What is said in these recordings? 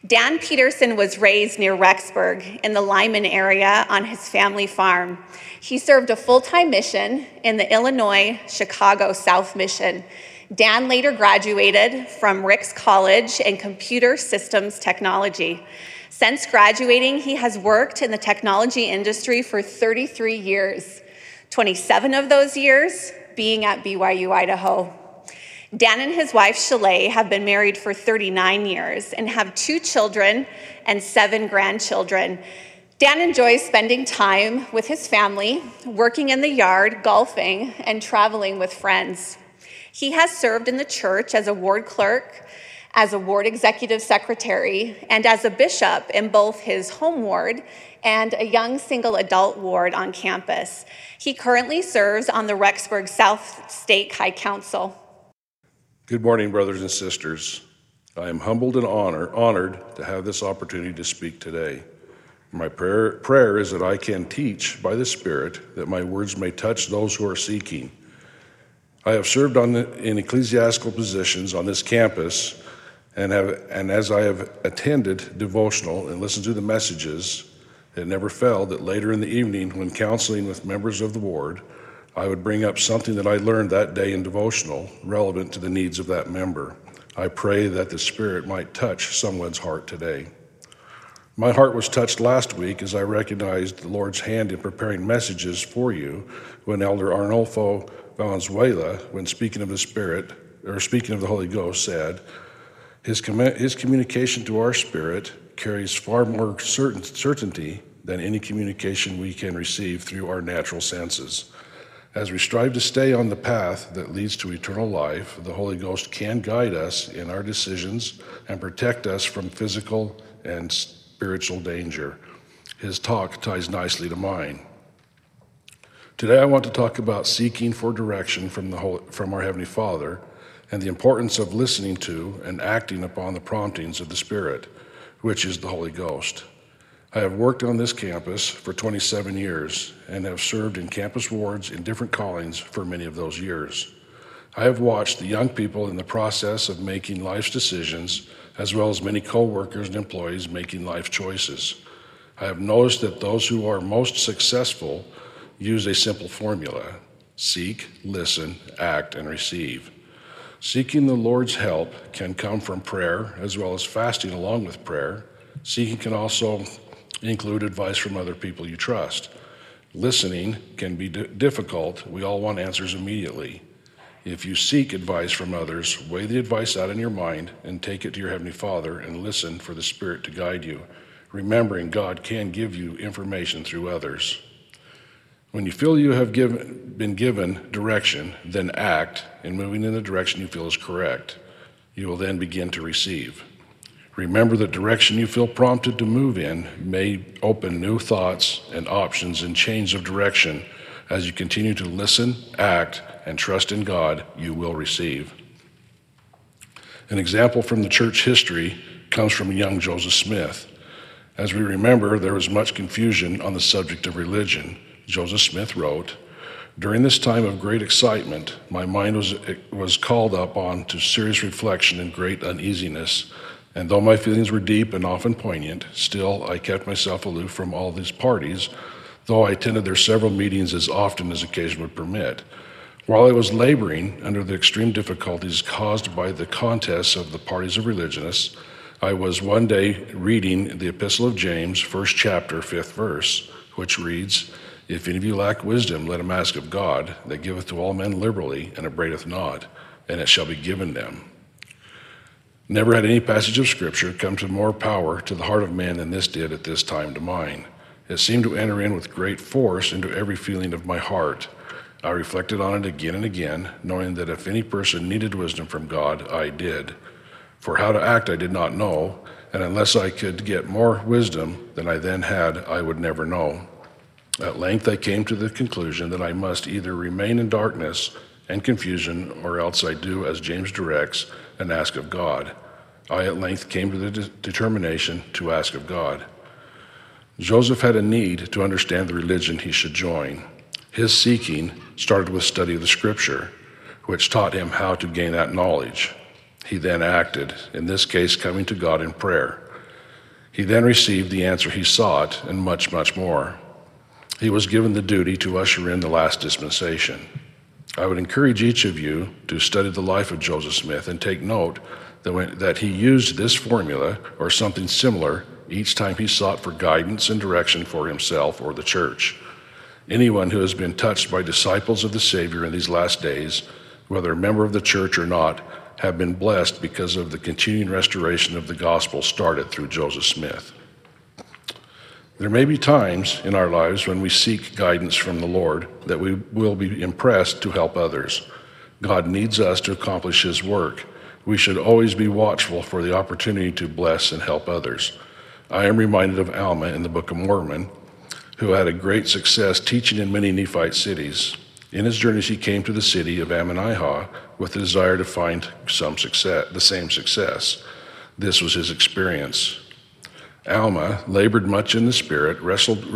Dan Peterson was raised near Rexburg in the Lyman area on his family farm. He served a full-time mission in the Illinois-Chicago South Mission. Dan later graduated from Ricks College in computer systems technology. Since graduating, he has worked in the technology industry for 33 years, 27 of those years being at BYU, Idaho. Dan and his wife, Shalay, have been married for 39 years and have 2 children and 7 grandchildren. Dan enjoys spending time with his family, working in the yard, golfing, and traveling with friends. He has served in the church as a ward clerk, as a ward executive secretary, and as a bishop in both his home ward and a young single adult ward on campus. He currently serves on the Rexburg South State High Council. Good morning, brothers and sisters. I am humbled and honored to have this opportunity to speak today. My prayer is that I can teach by the Spirit, that my words may touch those who are seeking. I have served in ecclesiastical positions on this campus, and as I have attended devotional and listened to the messages, it never failed that later in the evening, when counseling with members of the ward, I would bring up something that I learned that day in devotional relevant to the needs of that member. I pray that the Spirit might touch someone's heart today. My heart was touched last week as I recognized the Lord's hand in preparing messages for you when Elder Arnolfo Valenzuela, when speaking of the Spirit, or speaking of the Holy Ghost, said, his communication to our spirit carries far more certainty than any communication we can receive through our natural senses. As we strive to stay on the path that leads to eternal life, the Holy Ghost can guide us in our decisions and protect us from physical and spiritual danger. His talk ties nicely to mine. Today I want to talk about seeking for direction from our Heavenly Father and the importance of listening to and acting upon the promptings of the Spirit, which is the Holy Ghost. I have worked on this campus for 27 years and have served in campus wards in different callings for many of those years. I have watched the young people in the process of making life's decisions, as well as many co-workers and employees making life choices. I have noticed that those who are most successful use a simple formula: seek, listen, act, and receive. Seeking the Lord's help can come from prayer, as well as fasting along with prayer. Seeking can also include advice from other people you trust. Listening can be difficult. We all want answers immediately. If you seek advice from others, weigh the advice out in your mind and take it to your Heavenly Father and listen for the Spirit to guide you, remembering God can give you information through others. When you feel you have been given direction, then act in moving in the direction you feel is correct. You will then begin to receive. Remember, the direction you feel prompted to move in may open new thoughts and options and change of direction. As you continue to listen, act, and trust in God, you will receive. An example from the church history comes from young Joseph Smith. As we remember, there was much confusion on the subject of religion. Joseph Smith wrote, "During this time of great excitement, my mind was called up on to serious reflection and great uneasiness. And though my feelings were deep and often poignant, still I kept myself aloof from all these parties, though I attended their several meetings as often as occasion would permit. While I was laboring under the extreme difficulties caused by the contests of the parties of religionists, I was one day reading the Epistle of James, 1st chapter, 5th verse, which reads, 'If any of you lack wisdom, let him ask of God, that giveth to all men liberally, and upbraideth not, and it shall be given them.' Never had any passage of Scripture come to more power to the heart of man than this did at this time to mine. It seemed to enter in with great force into every feeling of my heart. I reflected on it again and again, knowing that if any person needed wisdom from God, I did. For how to act I did not know, and unless I could get more wisdom than I then had, I would never know. At length I came to the conclusion that I must either remain in darkness and confusion, or else I do as James directs, and ask of God. I at length came to the determination to ask of God." Joseph had a need to understand the religion he should join. His seeking started with study of the Scripture, which taught him how to gain that knowledge. He then acted, in this case coming to God in prayer. He then received the answer he sought and much, much more. He was given the duty to usher in the last dispensation. I would encourage each of you to study the life of Joseph Smith and take note that he used this formula or something similar each time he sought for guidance and direction for himself or the church. Anyone who has been touched by disciples of the Savior in these last days, whether a member of the church or not, have been blessed because of the continuing restoration of the gospel started through Joseph Smith. There may be times in our lives when we seek guidance from the Lord that we will be impressed to help others. God needs us to accomplish his work. We should always be watchful for the opportunity to bless and help others. I am reminded of Alma in the Book of Mormon, who had a great success teaching in many Nephite cities. In his journeys, he came to the city of Ammonihah with the desire to find the same success. This was his experience. Alma labored much in the Spirit, wrestling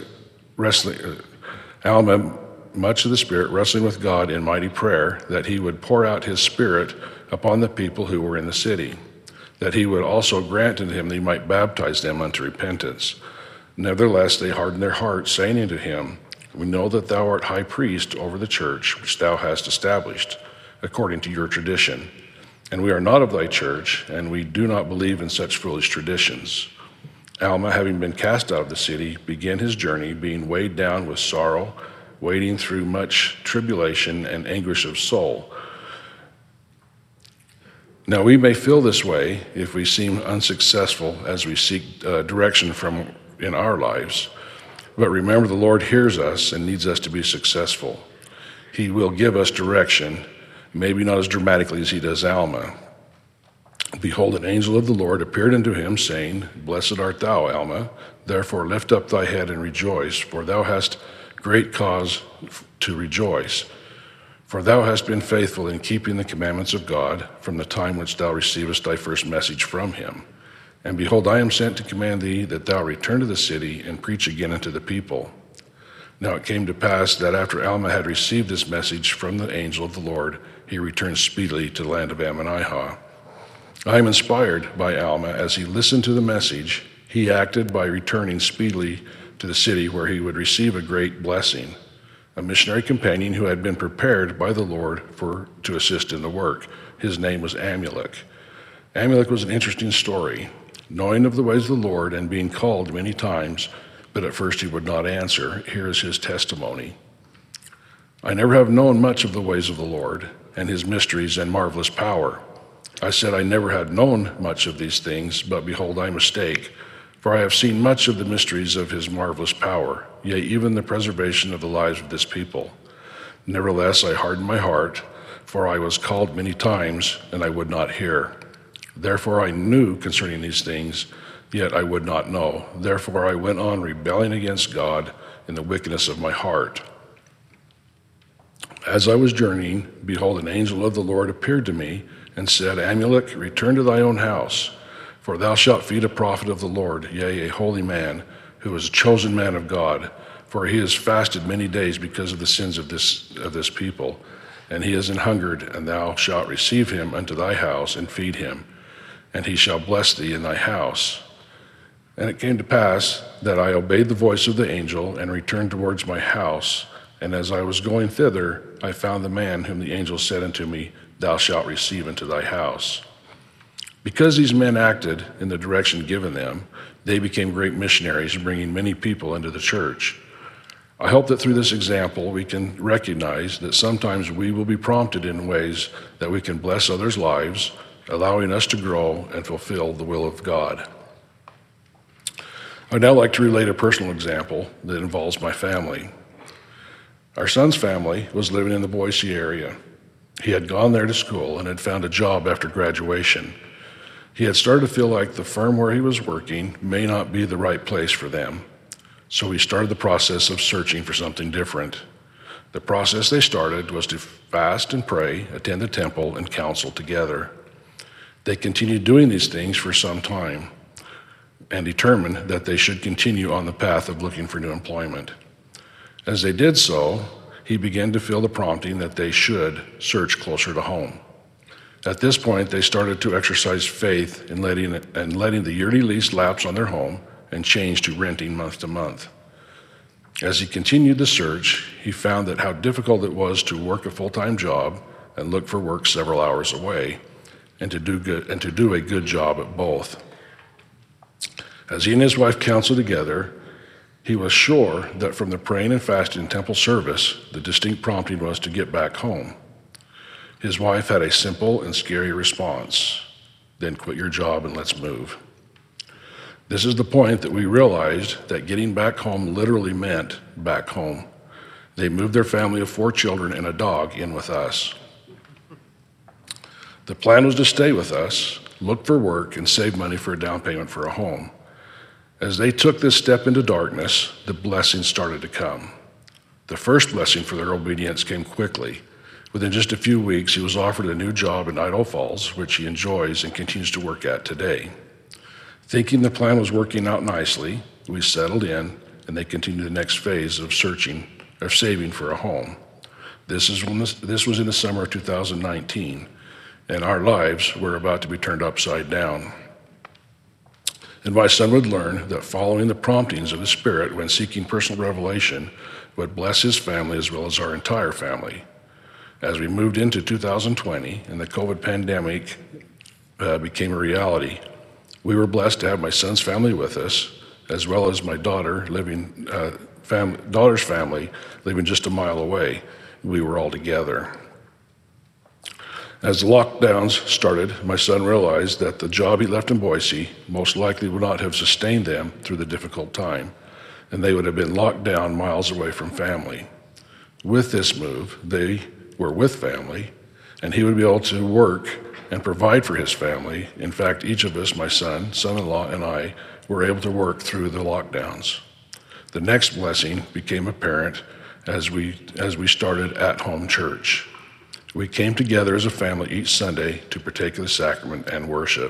with God in mighty prayer that he would pour out his Spirit upon the people who were in the city, that he would also grant unto him that he might baptize them unto repentance. Nevertheless, they hardened their hearts, saying unto him, We know that thou art high priest over the church which thou hast established, according to your tradition. And we are not of thy church, and we do not believe in such foolish traditions. Alma, having been cast out of the city, began his journey, being weighed down with sorrow, wading through much tribulation and anguish of soul. Now we may feel this way if we seem unsuccessful as we seek direction in our lives. But remember, the Lord hears us and needs us to be successful. He will give us direction, maybe not as dramatically as he does Alma. Behold, an angel of the Lord appeared unto him, saying, Blessed art thou, Alma, therefore lift up thy head and rejoice, for thou hast great cause to rejoice. For thou hast been faithful in keeping the commandments of God from the time which thou receivest thy first message from him. And behold, I am sent to command thee that thou return to the city and preach again unto the people. Now it came to pass that after Alma had received this message from the angel of the Lord, he returned speedily to the land of Ammonihah. I am inspired by Alma. As he listened to the message, he acted by returning speedily to the city where he would receive a great blessing. A missionary companion who had been prepared by the Lord to assist in the work. His name was Amulek. Amulek was an interesting story. Knowing of the ways of the Lord and being called many times, but at first he would not answer, here is his testimony. I never have known much of the ways of the Lord and his mysteries and marvelous power. I said I never had known much of these things, but behold, I mistake. For I have seen much of the mysteries of his marvelous power, yea, even the preservation of the lives of this people. Nevertheless, I hardened my heart, for I was called many times, and I would not hear. Therefore I knew concerning these things, yet I would not know. Therefore I went on rebelling against God in the wickedness of my heart. As I was journeying, behold, an angel of the Lord appeared to me, and said, Amulek, return to thy own house, for thou shalt feed a prophet of the Lord, yea, a holy man, who is a chosen man of God, for he has fasted many days because of the sins of this people, and he is an hungered, and thou shalt receive him unto thy house and feed him, and he shall bless thee in thy house. And it came to pass that I obeyed the voice of the angel and returned towards my house, and as I was going thither, I found the man whom the angel said unto me, Thou shalt receive into thy house. Because these men acted in the direction given them, they became great missionaries, bringing many people into the church. I hope that through this example, we can recognize that sometimes we will be prompted in ways that we can bless others' lives, allowing us to grow and fulfill the will of God. I'd now like to relate a personal example that involves my family. Our son's family was living in the Boise area. He had gone there to school and had found a job after graduation. He had started to feel like the firm where he was working may not be the right place for them. So he started the process of searching for something different. The process they started was to fast and pray, attend the temple, and counsel together. They continued doing these things for some time and determined that they should continue on the path of looking for new employment. As they did so, he began to feel the prompting that they should search closer to home. At this point, they started to exercise faith in letting the yearly lease lapse on their home and change to renting month to month. As he continued the search, he found that how difficult it was to work a full-time job and look for work several hours away, and to do a good job at both. As he and his wife counseled together, he was sure that from the praying and fasting in temple service, the distinct prompting was to get back home. His wife had a simple and scary response: then quit your job and let's move. This is the point that we realized that getting back home literally meant back home. They moved their family of 4 children and a dog in with us. The plan was to stay with us, look for work, and save money for a down payment for a home. As they took this step into darkness, the blessings started to come. The first blessing for their obedience came quickly. Within just a few weeks, he was offered a new job in Idaho Falls, which he enjoys and continues to work at today. Thinking the plan was working out nicely, we settled in, and they continued the next phase of saving for a home. This was in the summer of 2019, and our lives were about to be turned upside down. And my son would learn that following the promptings of the Spirit when seeking personal revelation would bless his family as well as our entire family. As we moved into 2020 and the COVID pandemic became a reality, we were blessed to have my son's family with us, as well as my daughter's family living just a mile away. We were all together. As the lockdowns started, my son realized that the job he left in Boise most likely would not have sustained them through the difficult time, and they would have been locked down miles away from family. With this move, they were with family, and he would be able to work and provide for his family. In fact, each of us, my son, son-in-law, and I, were able to work through the lockdowns. The next blessing became apparent as we started at-home church. We came together as a family each Sunday to partake of the sacrament and worship.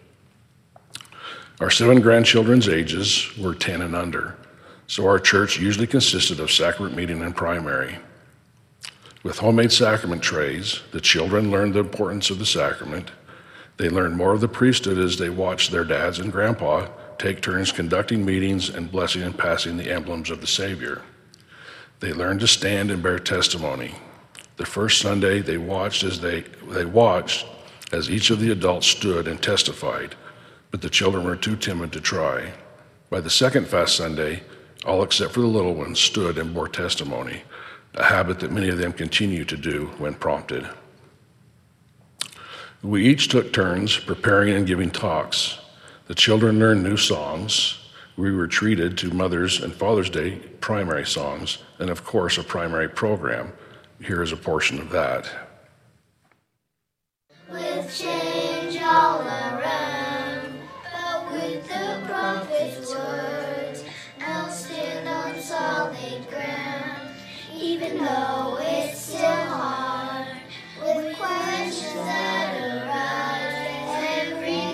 Our 7 grandchildren's ages were 10 and under, so our church usually consisted of sacrament meeting and primary. With homemade sacrament trays, the children learned the importance of the sacrament. They learned more of the priesthood as they watched their dads and grandpa take turns conducting meetings and blessing and passing the emblems of the Savior. They learned to stand and bear testimony. The first Sunday, they watched as each of the adults stood and testified, but the children were too timid to try. By the second Fast Sunday, all except for the little ones stood and bore testimony, a habit that many of them continue to do when prompted. We each took turns preparing and giving talks. The children learned new songs. We were treated to Mother's and Father's Day primary songs, and of course, a primary program. Here is a portion of that. With change all around, but with the prophet's words, I'll stand on solid ground, even though it's still hard, with questions that arise every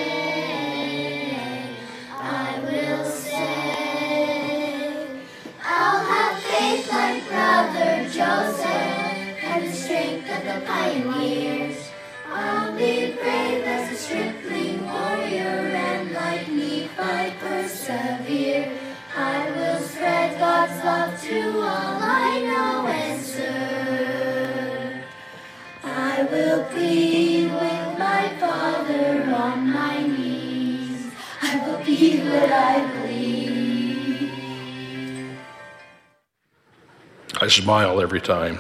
day. I will say, I'll have faith like Brother Joseph, and the strength of the pioneers. I'll be brave as a stripling warrior, and like Nephi persevere. I will spread God's love to all I know and serve. I will plead with my Father on my knees. I will be what I believe. I smile every time.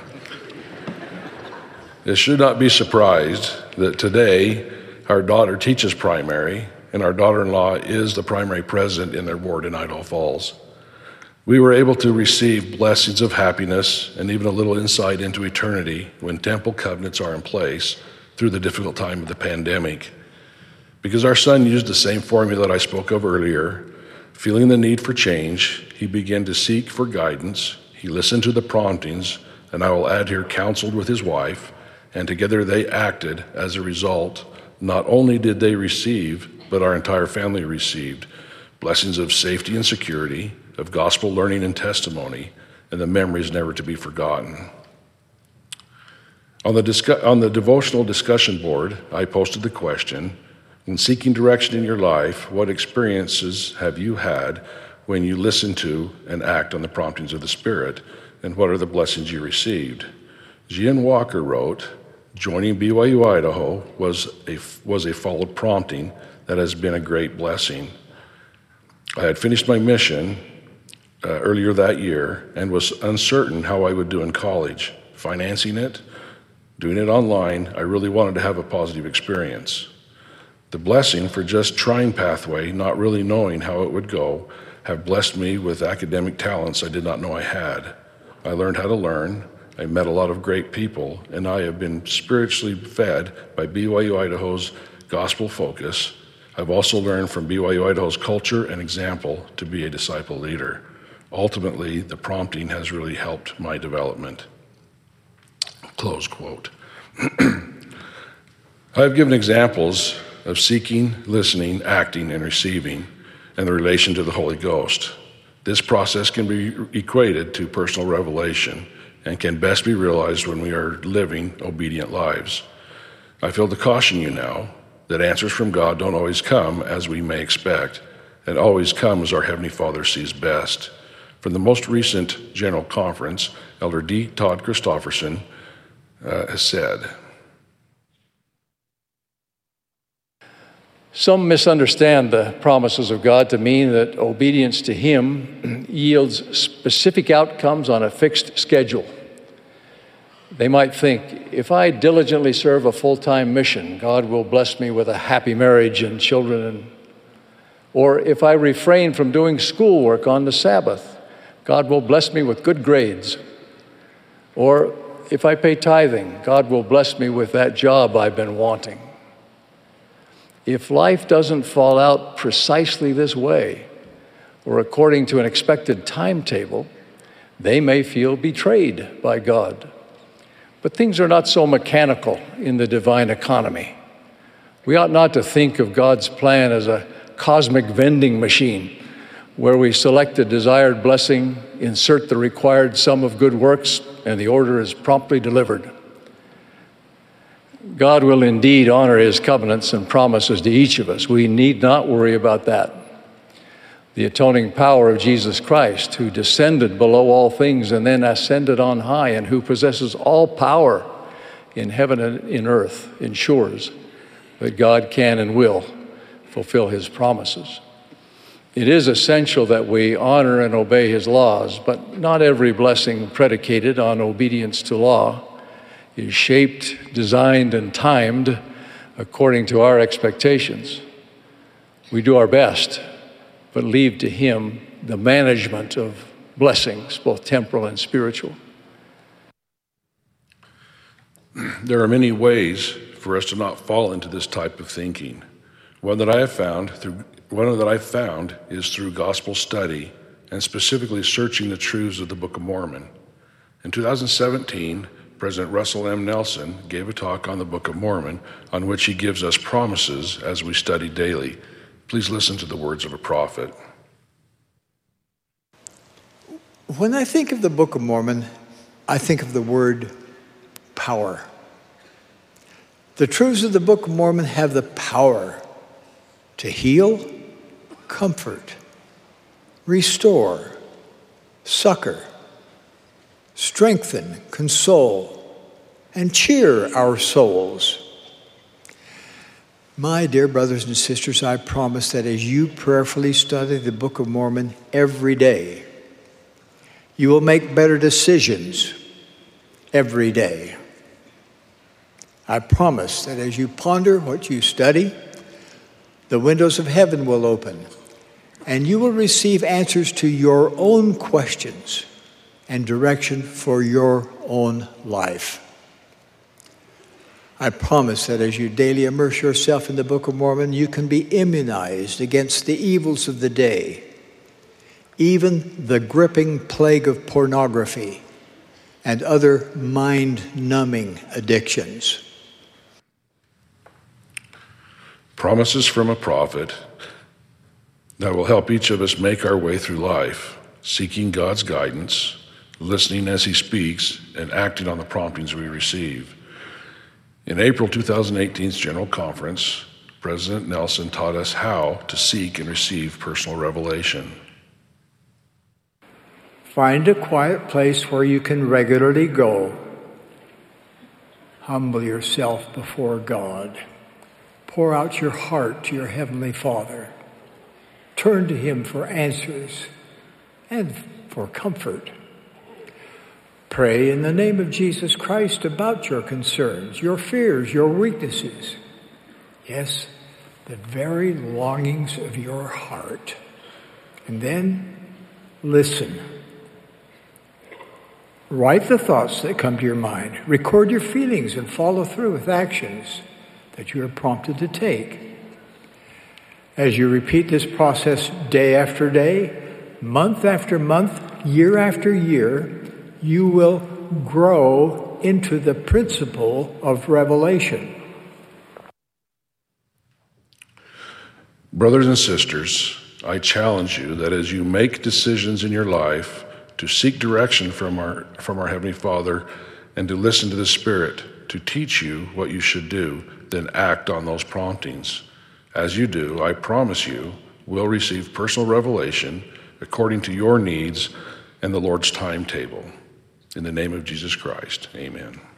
It should not be surprised that today our daughter teaches primary, and our daughter-in-law is the primary president in their ward in Idaho Falls. We were able to receive blessings of happiness and even a little insight into eternity when temple covenants are in place through the difficult time of the pandemic. Because our son used the same formula that I spoke of earlier, feeling the need for change, he began to seek for guidance. He listened to the promptings, and I will add here, counseled with his wife, and together they acted. As a result, not only did they receive, but our entire family received blessings of safety and security, of gospel learning and testimony, and the memories never to be forgotten. On the devotional discussion board, I posted the question, when seeking direction in your life, what experiences have you had when you listen to and act on the promptings of the Spirit, and what are the blessings you received? Gian Walker wrote, joining BYU Idaho was a followed prompting that has been a great blessing. I had finished my mission earlier that year and was uncertain how I would do in college. Financing it, doing it online, I really wanted to have a positive experience. The blessing for just trying Pathway, not really knowing how it would go, have blessed me with academic talents I did not know I had. I learned how to learn, I met a lot of great people, and I have been spiritually fed by BYU Idaho's gospel focus. I've also learned from BYU Idaho's culture and example to be a disciple leader. Ultimately, the prompting has really helped my development. Close quote. I've given examples of seeking, listening, acting, and receiving, and the relation to the Holy Ghost. This process can be equated to personal revelation and can best be realized when we are living obedient lives. I feel to caution you now that answers from God don't always come as we may expect, and always come as our Heavenly Father sees best. From the most recent General Conference, Elder D. Todd Christofferson has said, some misunderstand the promises of God to mean that obedience to Him yields specific outcomes on a fixed schedule. They might think, if I diligently serve a full-time mission, God will bless me with a happy marriage and children. Or if I refrain from doing schoolwork on the Sabbath, God will bless me with good grades. Or if I pay tithing, God will bless me with that job I've been wanting. If life doesn't fall out precisely this way, or according to an expected timetable, they may feel betrayed by God. But things are not so mechanical in the divine economy. We ought not to think of God's plan as a cosmic vending machine where we select a desired blessing, insert the required sum of good works, and the order is promptly delivered. God will indeed honor His covenants and promises to each of us. We need not worry about that. The atoning power of Jesus Christ, who descended below all things and then ascended on high, and who possesses all power in heaven and in earth, ensures that God can and will fulfill His promises. It is essential that we honor and obey His laws, but not every blessing predicated on obedience to law is shaped, designed, and timed according to our expectations. We do our best, but leave to Him the management of blessings, both temporal and spiritual. There are many ways for us to not fall into this type of thinking. One that I found is through gospel study and specifically searching the truths of the Book of Mormon. In 2017, President Russell M. Nelson gave a talk on the Book of Mormon on which he gives us promises as we study daily. Please listen to the words of a prophet. When I think of the Book of Mormon, I think of the word power. The truths of the Book of Mormon have the power to heal, comfort, restore, succor, strengthen, console, and cheer our souls. My dear brothers and sisters, I promise that as you prayerfully study the Book of Mormon every day, you will make better decisions every day. I promise that as you ponder what you study, the windows of heaven will open, and you will receive answers to your own questions and direction for your own life. I promise that as you daily immerse yourself in the Book of Mormon, you can be immunized against the evils of the day, even the gripping plague of pornography and other mind-numbing addictions. Promises from a prophet that will help each of us make our way through life, seeking God's guidance, listening as He speaks, and acting on the promptings we receive. In April 2018's General Conference, President Nelson taught us how to seek and receive personal revelation. Find a quiet place where you can regularly go. Humble yourself before God. Pour out your heart to your Heavenly Father. Turn to Him for answers and for comfort. Pray in the name of Jesus Christ about your concerns, your fears, your weaknesses. Yes, the very longings of your heart. And then listen. Write the thoughts that come to your mind. Record your feelings and follow through with actions that you are prompted to take. As you repeat this process day after day, month after month, year after year, you will grow into the principle of revelation. Brothers and sisters, I challenge you that as you make decisions in your life to seek direction from our Heavenly Father and to listen to the Spirit to teach you what you should do, then act on those promptings. As you do, I promise you will receive personal revelation according to your needs and the Lord's timetable. In the name of Jesus Christ, amen.